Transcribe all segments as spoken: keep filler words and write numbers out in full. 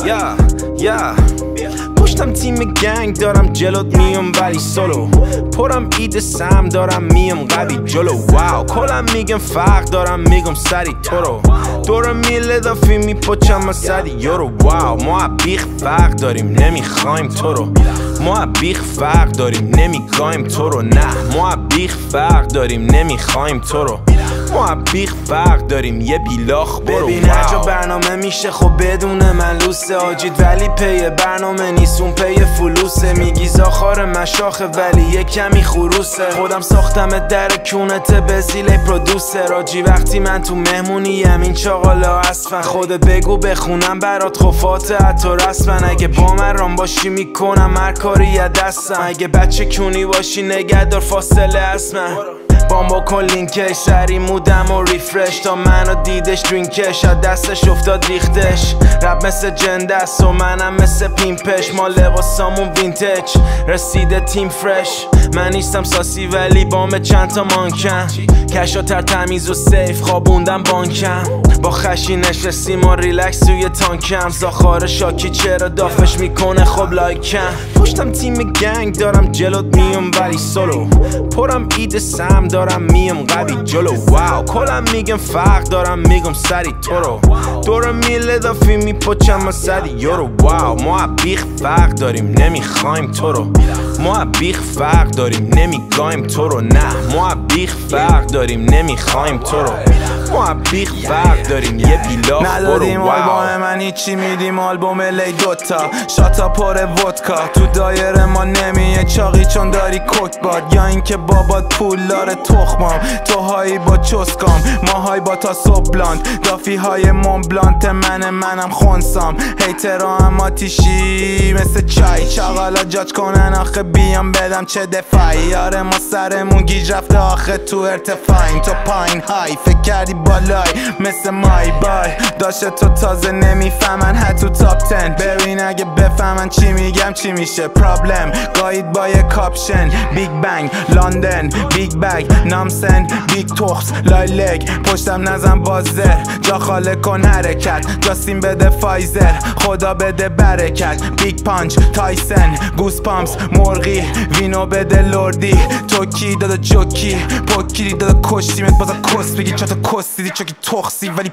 یا یا پشتم تیم گنگ دارم جلوت میام ولی سولو پرم اید سم دارم میام قوی جلو واو کلم میگم فرق دارم میگم سری تو رو دورم میل اضافی میپچم از صدی یورو واو ما بیخ فرق داریم نمیخوایم تو رو ما بیخ فرق داریم نمیگایم تو رو نه ما بیخ فرق داریم نمیخوایم تو رو ما بیخ فرق داریم یه بیلاخ برو ببین هر جا برنامه میشه خب بدون من لوسه آجید ولی پی برنامه نیستون پی فلوسه میگی زاخار مشاخه ولی یه کمی خروسه خودم ساختم در کونت به زیل پرودوسر آجی وقتی من تو مهمونیم این چاقالا اصفن خودت بگو بخونم برات خفات حتی رسمن اگه با من رام باشی میکنم هر کاری یه دستم اگه بچه کونی باشی نگهدار فاصله اسمن بام بکن لینکش سری مودم و ریفرش تا منو دیدش درینکش از دستش افتاد ریختش رب مثل جندست و منم مثل پیمپش ما لباسامون وینتج رسیده تیم فرش من نیستم ساسی ولی بام چند تا مانکن کشاتر تمیز و سیف خوابوندم بانکم با خشی نشستیم و ریلکس توی تانکم زاخار شاکی چرا دافش میکنه خب لایکم پشتم تیم گنگ دارم جلوت میام ولی سولو پرم اید سم دارم میم قوی جلو واو کلم میگم فرق دارم میگم سری تو رو دورم میل اضافی میپچم از صدی یورو واو ما بیخ فرق داریم نمیخوایم تو رو ما بیخ فرق داریم نمیگایم تو رو نه ما بیخ فرق داریم نمیخوایم تو رو ما بیخ فرق داریم یه بیلاخ ندادیم آلبوم من هیچی میدیم آلبوم لی دوتا شاتا پر ودکا تو دایره ما نمیه چاقی چون داری کت باد یا اینکه بابات پول داره تخمام تو هایی با چسکام ماهای با تا صبلاند دافی های مونبلانت من منم خونسام هیترا هم آتیشی مثل چای چاقالا جاج کنن آخه بیام بدم چه دفاعی یاره ما سرمون گیج رفته آخه تو ارتفاعیم تو پایین های فکر کردی بالای مثل مای بای داشته تو تازه نمیفهمن حتی تاپ تن ببین اگه بفهمن چی میگم چی میشه پرابلم گاید با یه کاپشن بیگ بنگ لندن بیگ بگ نامسن بیگ توخس لای لگ پشتم نزن بازر جا خاله کن حرکت جاستین بده فایزر خدا بده برکت بیگ پانچ تایسن گوس پامس مرغی وینو بده لردی توکی دادا جوکی پوکی دادا کشتیمت بازا کس بگی چطا کس دیدی چوکی تخسی ولی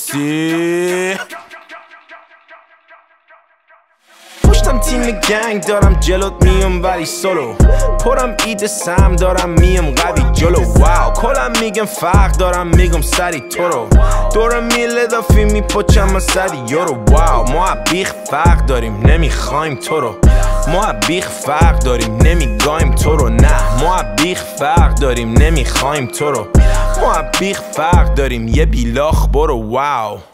پسی پشتم تیم گنگ دارم جلوت میام ولی سولو پرم اید سم دارم میم قوی جلو واو کلم میگم فرق دارم میگم سری تو رو دورم میل اضافی میپچم از صدی یورو واو ما بیخ فرق داریم نمیخوایم تو رو ما بیخ فرق داریم نمیگایم تو رو نه ما بیخ فرق داریم نمیخوایم تو رو ما بیخ فرق داریم یه بیلاخ برو واو